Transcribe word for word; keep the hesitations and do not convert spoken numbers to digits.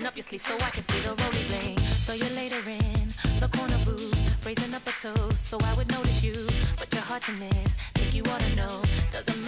up your sleeve so I can see the roly bling. Saw you later in the corner booth, raising up a toast so I would notice you, but you're hard to miss. Think you ought to know, doesn't